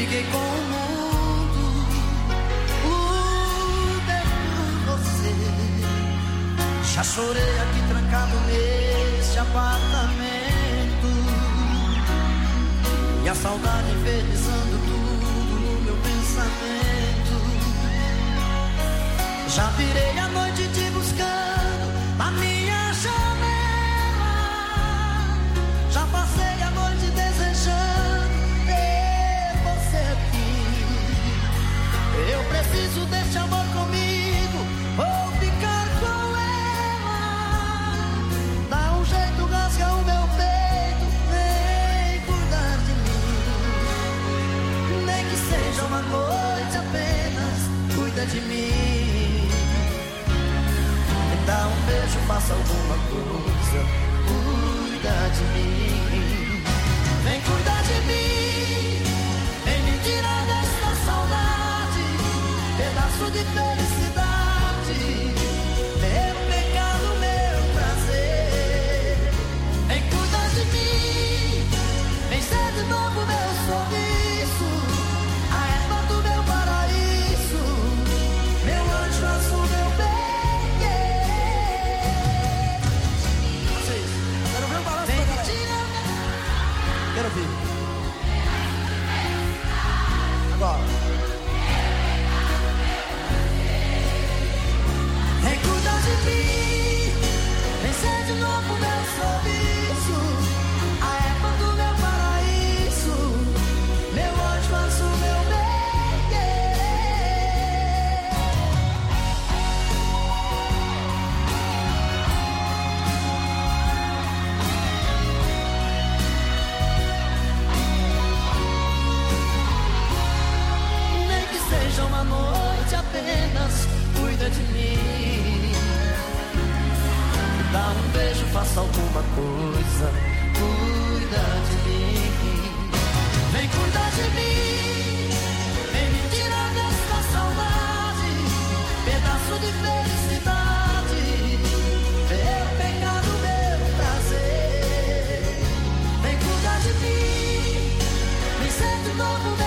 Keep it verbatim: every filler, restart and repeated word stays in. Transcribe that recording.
briguei com o mundo, lutei por você. Já chorei aqui trancado neste apartamento, e a saudade infernizando tudo no meu pensamento. Já virei a noite te buscando na minha janela, já passei a noite desejando ter você aqui. Eu preciso deste amor comigo, vou ficar com ela. Dá um jeito, rasga o meu peito, vem cuidar de mim. Nem que seja uma noite apenas, cuida de mim. Dá um beijo, faça alguma coisa, cuida de mim. Vem cuidar de mim, vem me tirar desta saudade, pedaço de felicidade, meu pecado, meu prazer. Vem cuidar de mim, vem ser de novo meu sorriso, a erva do meu paraíso, meu anjo azul, meu bem. Quero ouvir. Agora. Vem cuidar de mim, vem ser de novo meu sorriso, a erva do meu paraíso, meu anjo azul, meu bem. Seja uma noite apenas, cuida de mim. Dá um beijo, faça alguma coisa, cuida de mim. Vem cuidar de mim, vem me tirar desta saudade, pedaço de felicidade, meu pecado, meu prazer. Vem cuidar de mim, vem ser de novo meu